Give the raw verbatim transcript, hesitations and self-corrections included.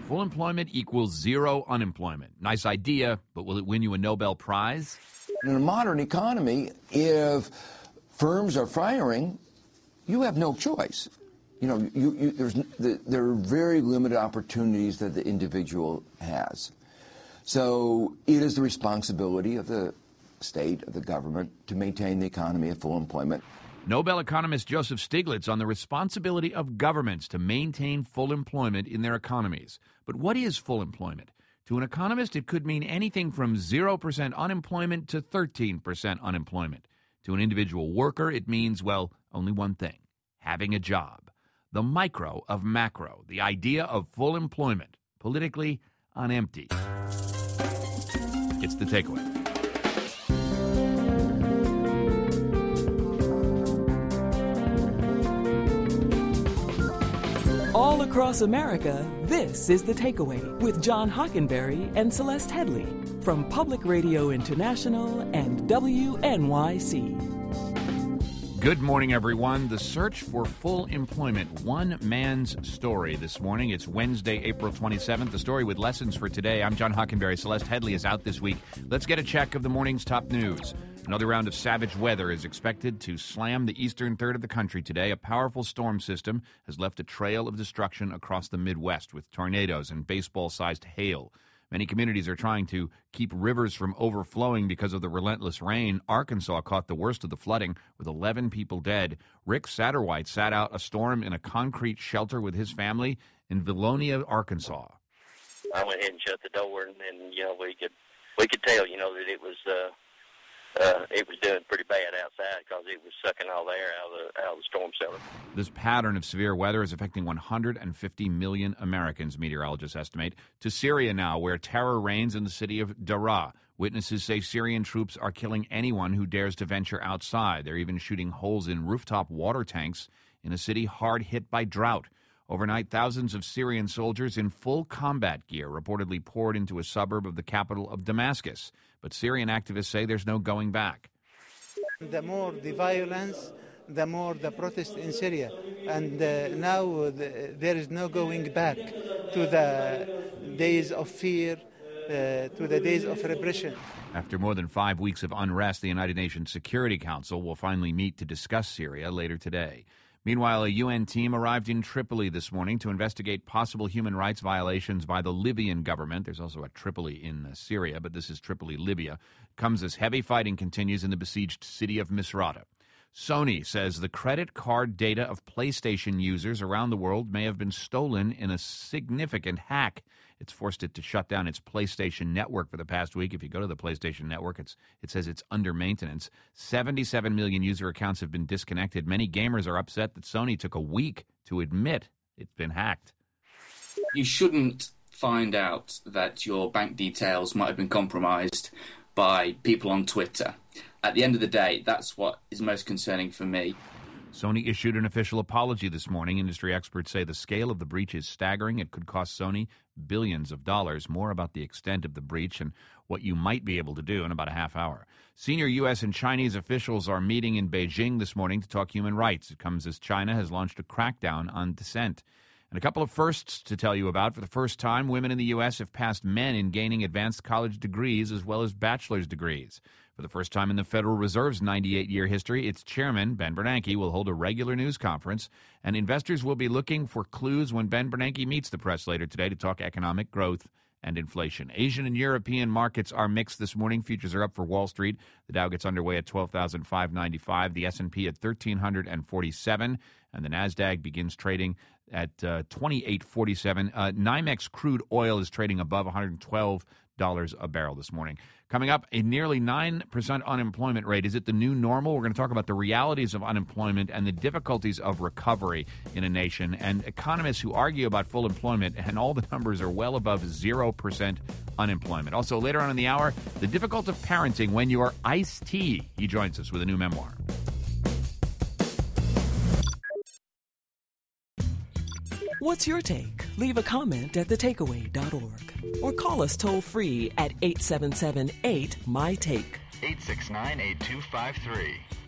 Full employment equals zero unemployment. Nice idea, but will it win you a Nobel Prize? In a modern economy, if firms are firing, you have no choice. You know, you, you, there's, there are very limited opportunities that the individual has. So it is the responsibility of the state, of the government, to maintain the economy of full employment. Nobel economist Joseph Stiglitz on the responsibility of governments to maintain full employment in their economies. But what is full employment? To an economist, it could mean anything from zero percent unemployment to thirteen percent unemployment. To an individual worker, it means, well, only one thing: having a job. The micro of macro, the idea of full employment, politically on empty. It's the takeaway. All across America, this is The Takeaway with John Hockenberry and Celeste Headley from Public Radio International and W N Y C. Good morning, everyone. The search for full employment, one man's story this morning. It's Wednesday, April twenty-seventh. The story with lessons for today. I'm John Hockenberry. Celeste Headley is out this week. Let's get a check of the morning's top news. Another round of savage weather is expected to slam the eastern third of the country today. A powerful storm system has left a trail of destruction across the Midwest with tornadoes and baseball-sized hail. Many communities are trying to keep rivers from overflowing because of the relentless rain. Arkansas caught the worst of the flooding with eleven people dead. Rick Satterwhite sat out a storm in a concrete shelter with his family in Vilonia, Arkansas. I went ahead and shut the door, and, and you know, we could we could tell, you know, that it was uh, uh, it was doing pretty bad outside because it was sucking all the air out of the, out of the storm cellar. This pattern of severe weather is affecting one hundred fifty million Americans, meteorologists estimate. To Syria now, where terror reigns in the city of Daraa. Witnesses say Syrian troops are killing anyone who dares to venture outside. They're even shooting holes in rooftop water tanks in a city hard hit by drought. Overnight, thousands of Syrian soldiers in full combat gear reportedly poured into a suburb of the capital of Damascus. But Syrian activists say there's no going back. The more the violence, the more the protest in Syria. And uh, now the, there is no going back to the days of fear, uh, to the days of repression. After more than five weeks of unrest, the United Nations Security Council will finally meet to discuss Syria later today. Meanwhile, a U N team arrived in Tripoli this morning to investigate possible human rights violations by the Libyan government. There's also a Tripoli in uh, Syria, but this is Tripoli, Libya. Comes as heavy fighting continues in the besieged city of Misrata. Sony says the credit card data of PlayStation users around the world may have been stolen in a significant hack. It's forced it to shut down its PlayStation Network for the past week. If you go to the PlayStation Network, it's, it says it's under maintenance. seventy-seven million user accounts have been disconnected. Many gamers are upset that Sony took a week to admit it's been hacked. You shouldn't find out that your bank details might have been compromised by people on Twitter. At the end of the day, that's what is most concerning for me. Sony issued an official apology this morning. Industry experts say the scale of the breach is staggering. It could cost Sony billions of dollars. More about the extent of the breach and what you might be able to do in about a half hour. Senior U S and Chinese officials are meeting in Beijing this morning to talk human rights. It comes as China has launched a crackdown on dissent. And a couple of firsts to tell you about. For the first time, women in the U S have passed men in gaining advanced college degrees as well as bachelor's degrees. For the first time in the Federal Reserve's ninety-eight-year history, its chairman, Ben Bernanke, will hold a regular news conference, and investors will be looking for clues when Ben Bernanke meets the press later today to talk economic growth and inflation. Asian and European markets are mixed this morning. Futures are up for Wall Street. The Dow gets underway at twelve thousand five hundred ninety-five, the S and P at one thousand three hundred forty-seven, and the NASDAQ begins trading at uh, twenty-eight forty-seven. Uh, NYMEX crude oil is trading above one hundred twelve dollars a barrel this morning. Coming up, a nearly nine percent unemployment rate. Is it the new normal? We're going to talk about the realities of unemployment and the difficulties of recovery in a nation, and economists who argue about full employment, and all the numbers are well above zero percent unemployment. Also, later on in the hour, the difficulty of parenting when you are Ice-T. He joins us with a new memoir. What's your take? Leave a comment at the takeaway dot org or call us toll-free at eight seven seven eight, M Y T A K E. eight six nine, eight two five three.